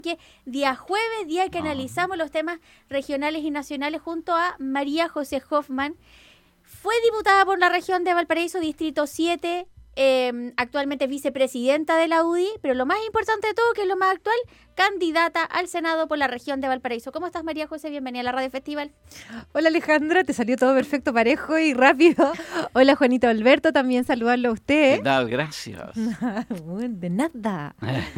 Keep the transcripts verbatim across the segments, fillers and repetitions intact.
Que día jueves, día que analizamos los temas regionales y nacionales junto a María José Hoffman. Fue diputada por la región de Valparaíso, Distrito siete, eh, actualmente vicepresidenta de la U D I, pero lo más importante de todo, que es lo más actual, candidata al Senado por la región de Valparaíso. ¿Cómo estás, María José? Bienvenida a la Radio Festival. Hola, Alejandra, te salió todo perfecto, parejo y rápido. Hola, Juanito Alberto, también saludarlo a usted. ¿Qué tal? Gracias. De nada.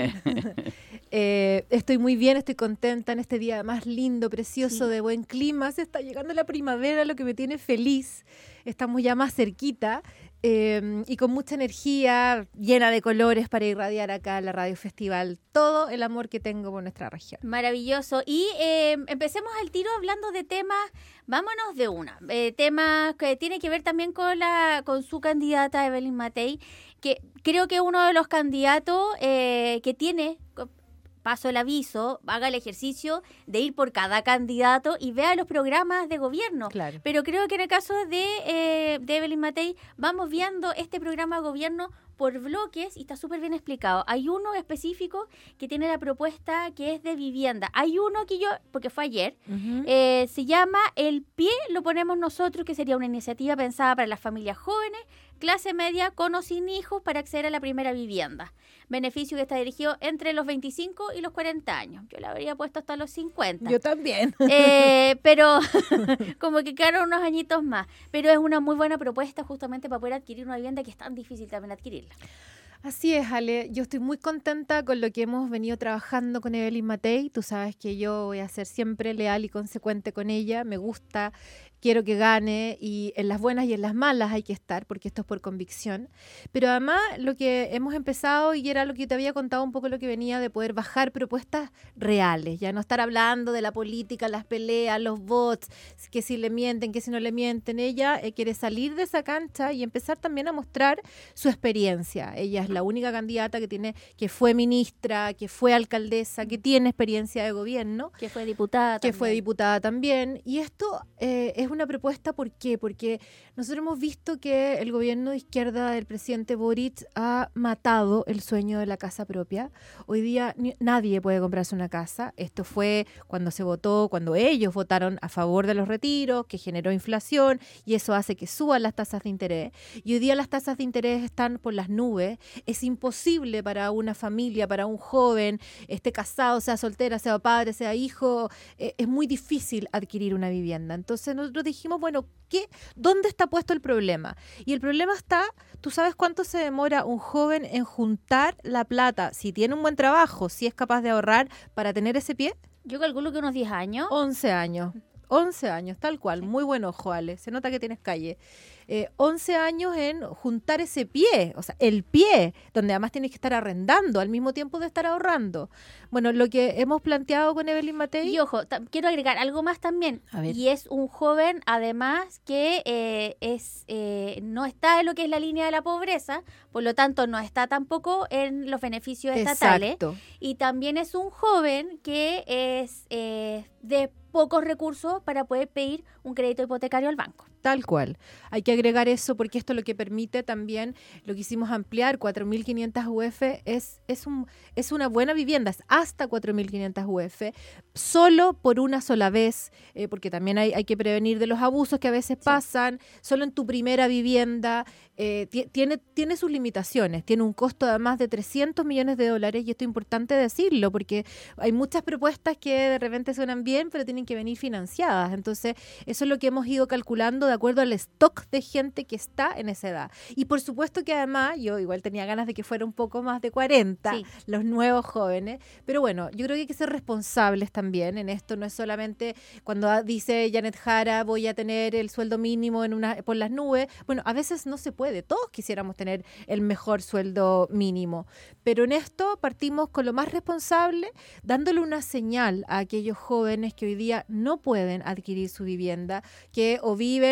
eh, estoy muy bien, estoy contenta en este día más lindo, precioso, sí. De buen clima. Se está llegando la primavera, lo que me tiene feliz. Estamos ya más cerquita. Eh, y con mucha energía, llena de colores para irradiar acá en la Radio Festival todo el amor que tengo por nuestra región. Maravilloso. Y eh, empecemos al tiro hablando de temas, vámonos de una, eh, temas que tiene que ver también con la con su candidata Evelyn Matei, que creo que es uno de los candidatos eh, que tiene... paso el aviso, haga el ejercicio de ir por cada candidato y vea los programas de gobierno. Claro. Pero creo que en el caso de, eh, de Evelyn Matei, vamos viendo este programa de gobierno por bloques y está súper bien explicado. Hay uno específico que tiene la propuesta que es de vivienda. Hay uno que yo, porque fue ayer, uh-huh. eh, se llama El Pie lo ponemos nosotros, que sería una iniciativa pensada para las familias jóvenes, clase media, con o sin hijos, para acceder a la primera vivienda. Beneficio que está dirigido entre los veinticinco y los cuarenta años. Yo la habría puesto hasta los cincuenta. Yo también. Eh, pero como que quedaron unos añitos más. Pero es una muy buena propuesta justamente para poder adquirir una vivienda que es tan difícil también adquirirla. Así es, Ale. Yo estoy muy contenta con lo que hemos venido trabajando con Evelyn Matei. Tú sabes que yo voy a ser siempre leal y consecuente con ella. Me gusta, quiero que gane y en las buenas y en las malas hay que estar porque esto es por convicción. Pero además lo que hemos empezado, y era lo que te había contado un poco lo que venía de poder bajar propuestas reales, ya no estar hablando de la política, las peleas, los bots, que si le mienten, que si no le mienten. Ella eh, quiere salir de esa cancha y empezar también a mostrar su experiencia. Ella es la única candidata que tiene, que fue ministra, que fue alcaldesa, que tiene experiencia de gobierno. Que fue diputada Que también. fue diputada también. Y esto eh, es una propuesta, ¿por qué? Porque nosotros hemos visto que el gobierno de izquierda del presidente Boric ha matado el sueño de la casa propia. Hoy día ni, nadie puede comprarse una casa. Esto fue cuando se votó, cuando ellos votaron a favor de los retiros, que generó inflación y eso hace que suban las tasas de interés. Y hoy día las tasas de interés están por las nubes. Es imposible para una familia, para un joven, esté casado, sea soltera, sea padre, sea hijo, eh, es muy difícil adquirir una vivienda. Entonces nosotros dijimos, bueno, ¿qué? ¿Dónde está puesto el problema? Y el problema está, ¿tú sabes cuánto se demora un joven en juntar la plata? Si tiene un buen trabajo, si es capaz de ahorrar para tener ese pie. Yo calculo que unos diez años. once años. once años, tal cual. Muy buen ojo, Ale. Se nota que tienes calle. Eh, once años en juntar ese pie, o sea, el pie, donde además tienes que estar arrendando al mismo tiempo de estar ahorrando. Bueno, lo que hemos planteado con Evelyn Matei... Y ojo, t- quiero agregar algo más también. A ver. Y es un joven, además, que eh, es eh, no está en lo que es la línea de la pobreza, por lo tanto, no está tampoco en los beneficios estatales. Exacto. Y también es un joven que es eh, de pocos recursos para poder pedir un crédito hipotecario al banco. Tal cual. Hay que agregar eso porque esto lo que permite también, lo que hicimos ampliar, cuatro mil quinientas U F, es, es, un, es una buena vivienda, es hasta cuatro mil quinientas U F, solo por una sola vez, eh, porque también hay, hay que prevenir de los abusos que a veces pasan, sí. Solo en tu primera vivienda, eh, t- tiene, tiene sus limitaciones, tiene un costo de más de trescientos millones de dólares y esto es importante decirlo porque hay muchas propuestas que de repente suenan bien, pero tienen que venir financiadas, entonces eso es lo que hemos ido calculando de acuerdo al stock de gente que está en esa edad. Y por supuesto que además, yo igual tenía ganas de que fuera un poco más de cuarenta, sí. Los nuevos jóvenes, pero bueno, yo creo que hay que ser responsables también en esto, no es solamente cuando dice Janet Jara, voy a tener el sueldo mínimo en una por las nubes, bueno, a veces no se puede, todos quisiéramos tener el mejor sueldo mínimo, pero en esto partimos con lo más responsable, dándole una señal a aquellos jóvenes que hoy día no pueden adquirir su vivienda, que o viven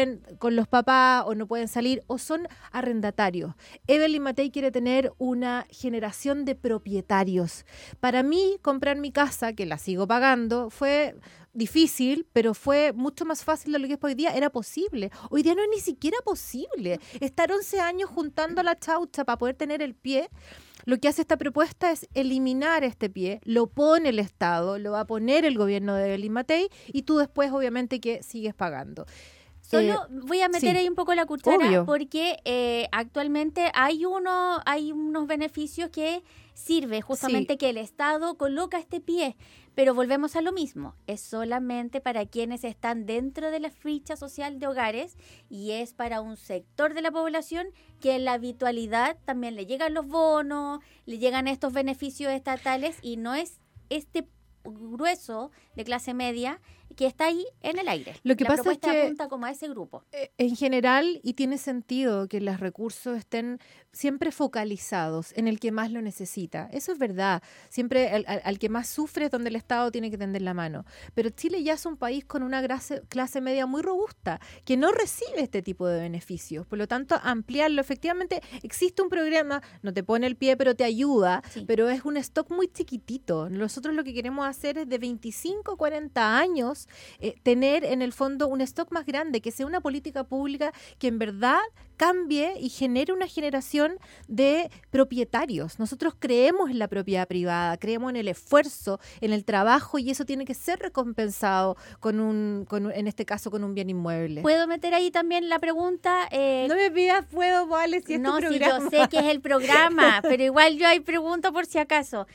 viven con los papás o no pueden salir o son arrendatarios. Evelyn Matei quiere tener una generación de propietarios. Para mí, comprar mi casa, que la sigo pagando, fue difícil, pero fue mucho más fácil de lo que es hoy día. Era posible. Hoy día no es ni siquiera posible. Estar once años juntando la chaucha para poder tener el pie. Lo que hace esta propuesta es eliminar este pie, lo pone el Estado, lo va a poner el gobierno de Evelyn Matei y tú después obviamente que sigues pagando. Solo eh, voy a meter sí, ahí un poco la cuchara obvio. porque eh, actualmente hay uno, hay unos beneficios que sirve justamente sí. que el Estado coloca este pie, pero volvemos a lo mismo, es solamente para quienes están dentro de la ficha social de hogares y es para un sector de la población que en la habitualidad también le llegan los bonos, le llegan estos beneficios estatales y no es este grueso de clase media que está ahí en el aire. Lo que la pasa propuesta es que apunta como a ese grupo. En general, y tiene sentido que los recursos estén siempre focalizados en el que más lo necesita. Eso es verdad. Siempre al, al, al que más sufre es donde el Estado tiene que tender la mano. Pero Chile ya es un país con una clase, clase media muy robusta que no recibe este tipo de beneficios. Por lo tanto, ampliarlo. Efectivamente, existe un programa, no te pone el pie, pero te ayuda, sí. pero es un stock muy chiquitito. Nosotros lo que queremos hacer es de veinticinco a cuarenta años Eh, tener en el fondo un stock más grande, que sea una política pública que en verdad cambie y genere una generación de propietarios. Nosotros creemos en la propiedad privada, creemos en el esfuerzo, en el trabajo y eso tiene que ser recompensado con un, con un en este caso con un bien inmueble. ¿Puedo meter ahí también la pregunta? Eh, no me pidas puedo, vale, si es no, tu programa. Si yo sé que es el programa, pero igual yo ahí pregunto por si acaso.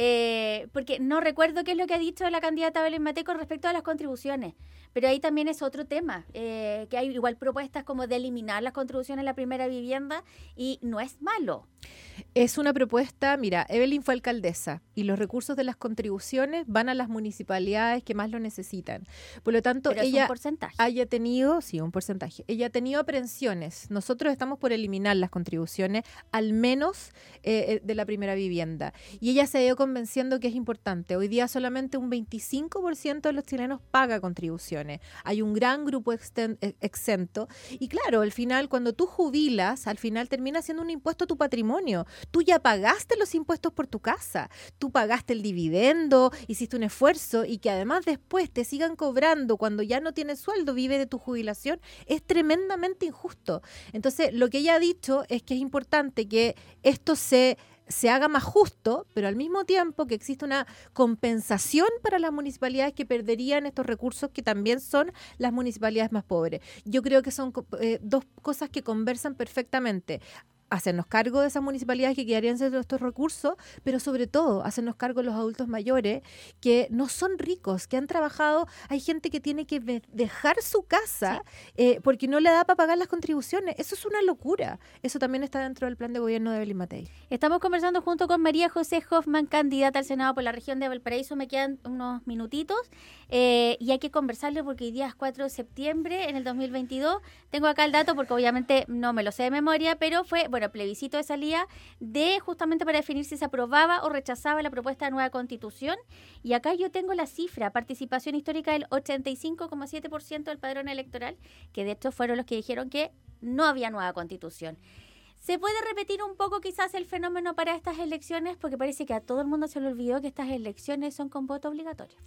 Eh, porque no recuerdo qué es lo que ha dicho la candidata Evelyn Matei con respecto a las contribuciones, pero ahí también es otro tema, eh, que hay igual propuestas como de eliminar las contribuciones a la primera vivienda y no es malo. Es una propuesta, mira, Evelyn fue alcaldesa y los recursos de las contribuciones van a las municipalidades que más lo necesitan. Por lo tanto, pero es ella un porcentaje. haya tenido, sí, un porcentaje, ella ha tenido aprehensiones. Nosotros estamos por eliminar las contribuciones, al menos eh, de la primera vivienda. Y ella se ha ido convenciendo que es importante. Hoy día solamente un veinticinco por ciento de los chilenos paga contribuciones. Hay un gran grupo exten- exento. Y claro, al final, cuando tú jubilas, al final termina siendo un impuesto a tu patrimonio. Tú ya pagaste los impuestos por tu casa. Tú pagaste el dividendo, hiciste un esfuerzo y que además después te sigan cobrando cuando ya no tienes sueldo, vive de tu jubilación, es tremendamente injusto. Entonces, lo que ella ha dicho es que es importante que esto se... se haga más justo, pero al mismo tiempo que existe una compensación para las municipalidades que perderían estos recursos que también son las municipalidades más pobres. Yo creo que son eh, dos cosas que conversan perfectamente. Hacernos cargo de esas municipalidades que quedarían sin estos recursos, pero sobre todo hacernos cargo de los adultos mayores que no son ricos, que han trabajado. Hay gente que tiene que dejar su casa sí. eh, porque no le da para pagar las contribuciones. Eso es una locura. Eso también está dentro del plan de gobierno de Evelyn Matei. Estamos conversando junto con María José Hoffman, candidata al Senado por la región de Valparaíso. Me quedan unos minutitos eh, y hay que conversarle porque hoy día es cuatro de septiembre en el dos mil veintidós. Tengo acá el dato porque obviamente no me lo sé de memoria, pero fue... bueno, plebiscito de salida de justamente para definir si se aprobaba o rechazaba la propuesta de nueva constitución. Y acá yo tengo la cifra, participación histórica del ochenta y cinco coma siete por ciento del padrón electoral, que de hecho fueron los que dijeron que no había nueva constitución. ¿Se puede repetir un poco quizás el fenómeno para estas elecciones? Porque parece que a todo el mundo se le olvidó que estas elecciones son con voto obligatorio.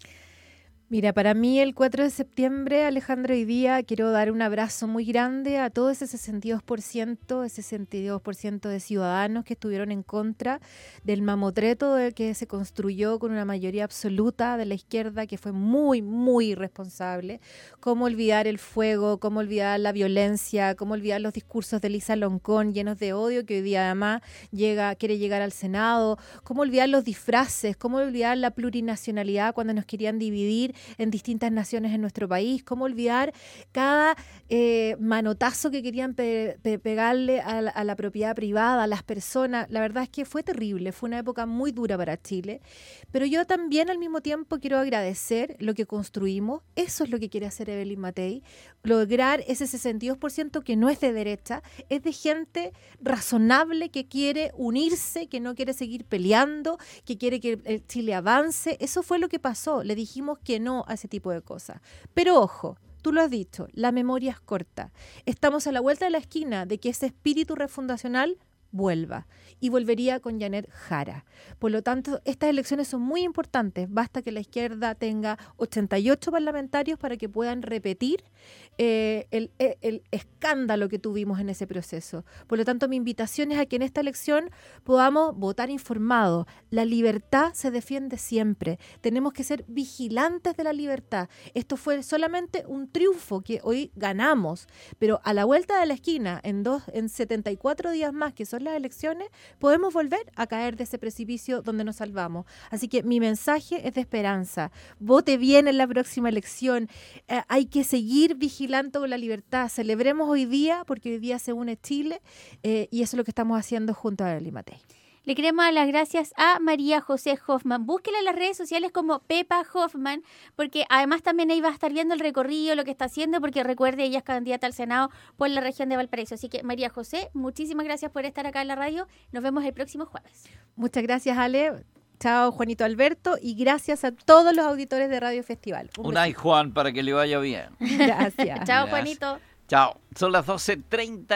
Mira, para mí el cuatro de septiembre, Alejandro, hoy día quiero dar un abrazo muy grande a todo ese sesenta y dos por ciento, ese sesenta y dos por ciento de ciudadanos que estuvieron en contra del mamotreto de que se construyó con una mayoría absoluta de la izquierda, que fue muy, muy irresponsable. Cómo olvidar el fuego, cómo olvidar la violencia, cómo olvidar los discursos de Elisa Loncón llenos de odio, que hoy día además llega, quiere llegar al Senado, cómo olvidar los disfraces, cómo olvidar la plurinacionalidad cuando nos querían dividir en distintas naciones en nuestro país, cómo olvidar cada eh, manotazo que querían pe- pe- pegarle a la, a la propiedad privada, a las personas. La verdad es que fue terrible, fue una época muy dura para Chile, pero yo también al mismo tiempo quiero agradecer lo que construimos. Eso es lo que quiere hacer Evelyn Matei, lograr ese sesenta y dos por ciento que no es de derecha, es de gente razonable que quiere unirse, que no quiere seguir peleando, que quiere que el Chile avance. Eso fue lo que pasó, le dijimos que no a ese tipo de cosas. Pero ojo, Tú lo has dicho, la memoria es corta. Estamos a la vuelta de la esquina de que ese espíritu refundacional vuelva y volvería con Janet Jara. Por lo tanto, estas elecciones son muy importantes. Basta que la izquierda tenga ochenta y ocho parlamentarios para que puedan repetir eh, el, el, el escándalo que tuvimos en ese proceso. Por lo tanto, mi invitación es a que en esta elección podamos votar informados. La libertad se defiende siempre. Tenemos que ser vigilantes de la libertad. Esto fue solamente un triunfo que hoy ganamos, pero a la vuelta de la esquina, en, dos, en setenta y cuatro días más, que son las elecciones, podemos volver a caer de ese precipicio donde nos salvamos. Así que mi mensaje es de esperanza. Vote bien en la próxima elección. Eh, hay que seguir vigilando la libertad. Celebremos hoy día, porque hoy día se une Chile, eh, y eso es lo que estamos haciendo junto a Evelyn Matei. Le queremos dar las gracias a María José Hoffman. Búsquela en las redes sociales como Pepa Hoffman, porque además también ahí va a estar viendo el recorrido, lo que está haciendo, porque recuerde, ella es candidata al Senado por la región de Valparaíso. Así que, María José, muchísimas gracias por estar acá en la radio. Nos vemos el próximo jueves. Muchas gracias, Ale. Chao, Juanito Alberto, y gracias a todos los auditores de Radio Festival. Un ay, Juan, para que le vaya bien. Gracias. Chao, Juanito. Chao. Son las doce treinta.